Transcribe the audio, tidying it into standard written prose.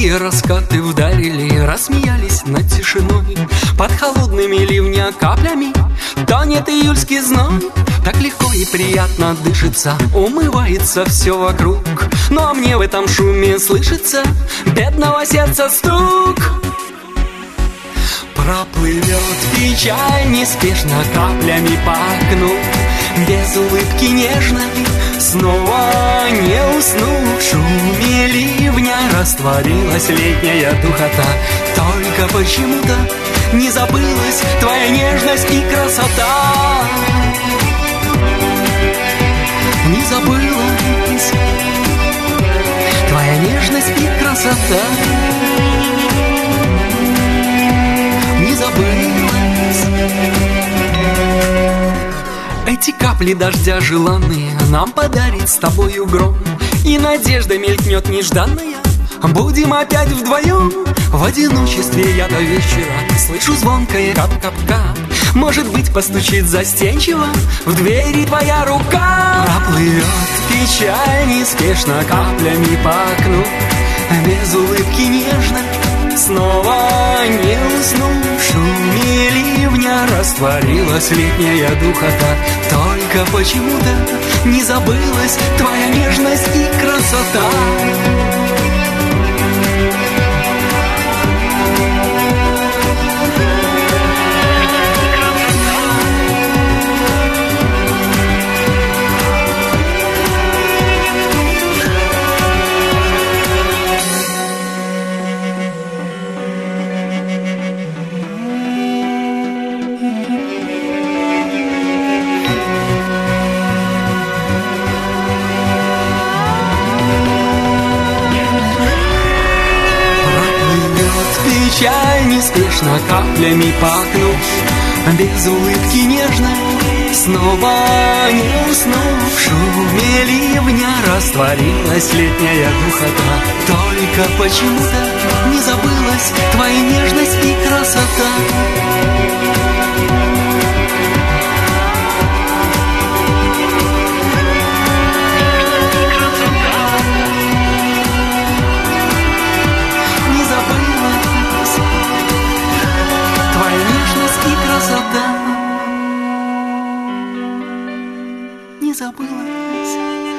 Гулкие раскаты вдарили, рассмеялись над тишиной. Под холодными ливня каплями тонет июльский зной. Так легко и приятно дышится, умывается все вокруг. Но мне в этом шуме слышится бедного сердца стук. Проплывет печаль неспешно каплями по окну. Без улыбки нежной снова не усну. В шуме ливня растворилась летняя духота. Только почему-то не забылась твоя нежность и красота. Не забылась твоя нежность и красота. Не забылась. Эти капли дождя желанные нам подарит с тобою гром. И надежда мелькнет нежданная, будем опять вдвоем. В одиночестве я до вечера слышу звонкое кап-кап-кап. Может быть, постучит застенчиво в двери твоя рука. Проплывет печаль неспешно каплями по окну. Без улыбки нежной снова не усну. В шуме ливня растворилась летняя духота. Только почему-то не забылась твоя нежность и красота. Печаль неспешно каплями по окну. Без улыбки нежной снова не усну. В шуме ливня растворилась летняя духота. Только почему-то не забылась твоя нежность и красота. Не забылась